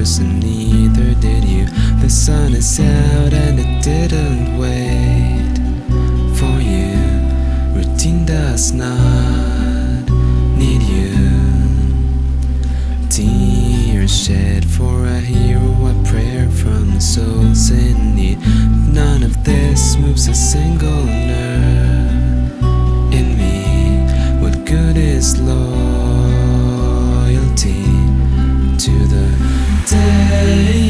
yours, and neither did you. The sun is out and it didn't wait for you. Routine does not need you. Tears shed for a hero, a prayer from the souls in need. None of this moves a single nerve in me. What good is loyalty to the day?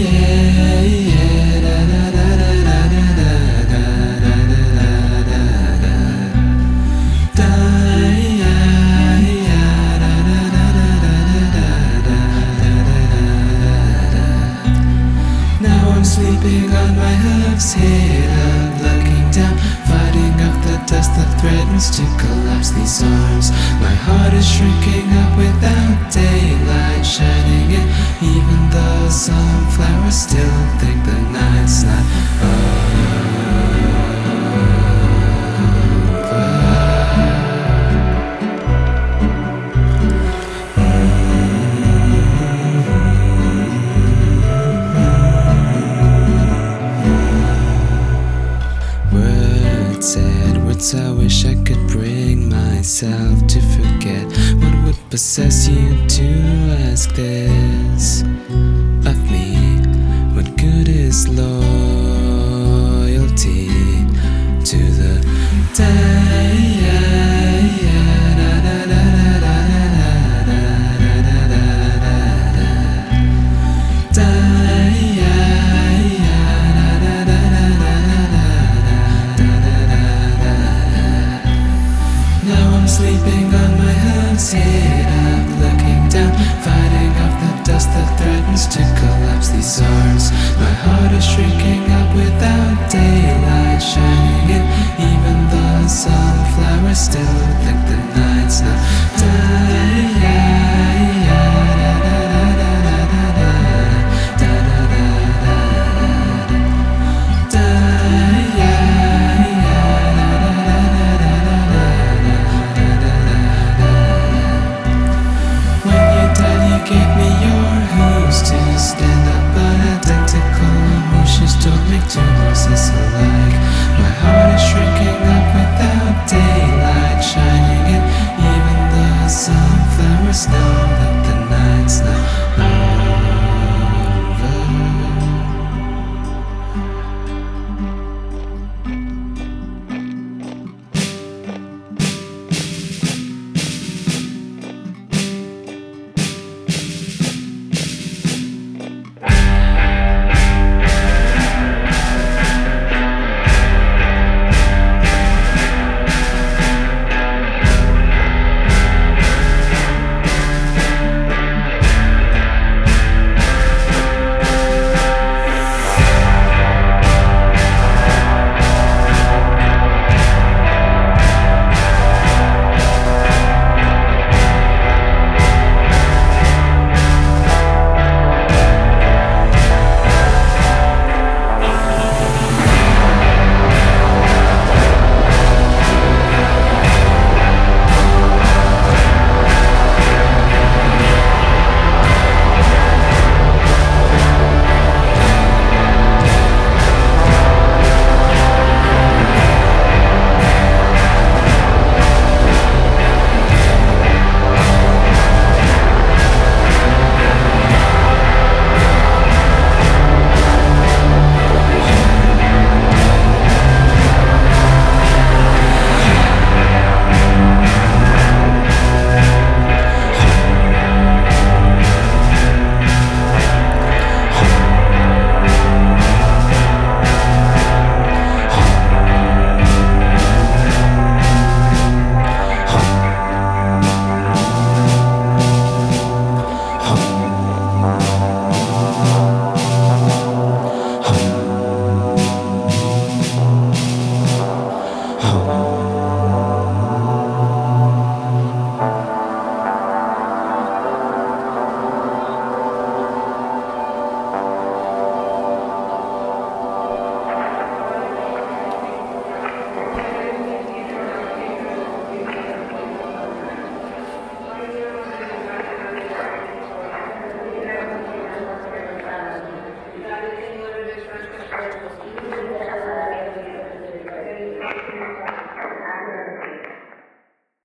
I'm sleeping on my hooves, head up, looking down, fighting off the dust that threatens to collapse these arms. My heart is shrinking up without daylight shining in, even though some flowers still think the night's not over. Said words I wish I could bring myself to forget. What would possess you to ask this of me? What good is loyalty to the day? Sleeping on my hooves, head up, looking down, fighting off the dust that threatens to collapse these arms. My heart is shrinking